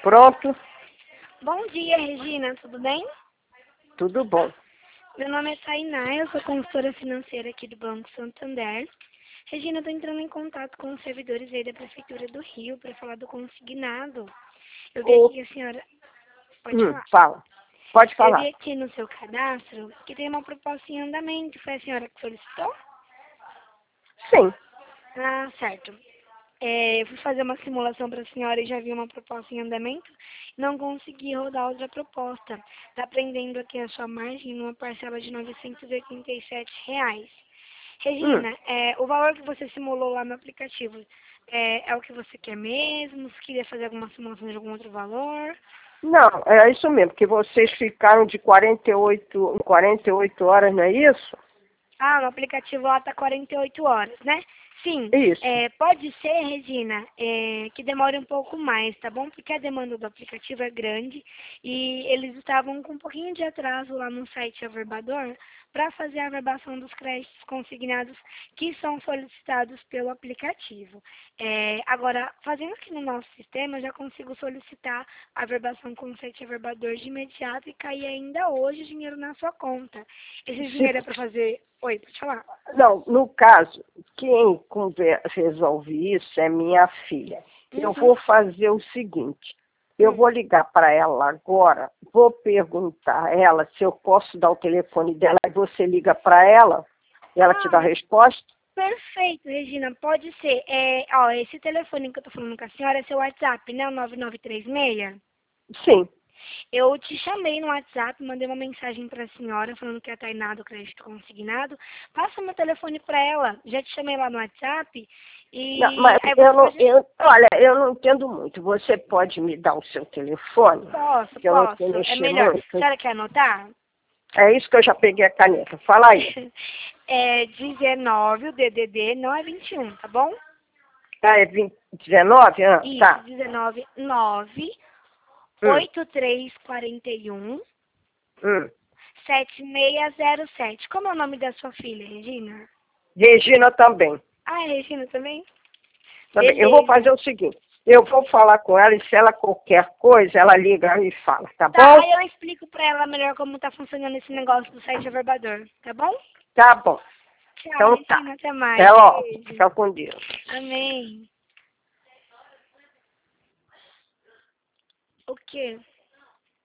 Pronto, Bom dia, Regina, tudo bem? tudo bom. Meu nome é Tainá, eu sou consultora financeira aqui do Banco Santander. Regina, eu estou entrando em contato com os servidores aí da Prefeitura do Rio para falar do consignado. Eu vi aqui O, que a senhora... Pode falar. fala, pode Eu vi falar. aqui no seu cadastro que tem uma proposta em andamento. Foi a senhora que solicitou? Sim, Ah, certo. Eu fui fazer uma simulação para a senhora e já vi uma proposta em andamento. Não consegui rodar outra proposta. Está prendendo aqui a sua margem numa parcela de R$ 987. hum, Regina, o valor que você simulou lá no aplicativo é o que você quer mesmo? Se queria fazer alguma simulação de algum outro valor? não, é isso mesmo, porque vocês ficaram de 48 em 48 horas, não é isso? Ah, no aplicativo lá tá 48 horas, né? Sim, Isso. pode ser, Regina, que demore um pouco mais, tá bom? Porque a demanda do aplicativo é grande e eles estavam com um pouquinho de atraso lá no site Averbador para fazer a averbação dos créditos consignados que são solicitados pelo aplicativo. Agora, fazendo aqui no nosso sistema, eu já consigo solicitar a averbação com o site Averbador de imediato e cair ainda hoje o dinheiro na sua conta. Esse dinheiro é Se, para fazer... Oi, pode falar. não, no caso, quem resolve isso é minha filha. Eu Uhum. vou fazer o seguinte, eu Hum. vou ligar para ela agora, vou perguntar a ela se eu posso dar o telefone dela, e você liga para ela e ela te dá a Ah, resposta? perfeito, Regina. Pode ser. Esse telefone que eu tô falando com a senhora é seu WhatsApp, né? O 9936. Sim. Eu te chamei no WhatsApp, mandei uma mensagem pra senhora falando que é a Tainá do crédito consignado. Passa meu telefone pra ela. Já te chamei lá no WhatsApp. Não, mas E aí você pode... olha, eu não entendo muito. Você pode me dar o seu telefone? Posso, Que eu não sei posso. É mexer melhor. A muito. senhora quer anotar? É isso que eu já peguei a caneta. Fala aí. É 19, o DDD, não é 21, tá bom? Ah, é 20, 19? Ah, Isso, tá. 19, 9, Hum, 8341, hum. 7607. Como é o nome da sua filha, Regina? Regina também. Ah, é Regina também? Também. Eu vou Beleza. fazer o seguinte. Eu vou falar com ela e se ela qualquer coisa, ela liga e fala, tá Tá, bom? aí eu explico pra ela melhor como tá funcionando esse negócio do site Averbador, tá bom? Tá bom. Tchau, Então tá. Regina, até Até mais. logo. Beijo. Fica com Deus. Amém. O quê?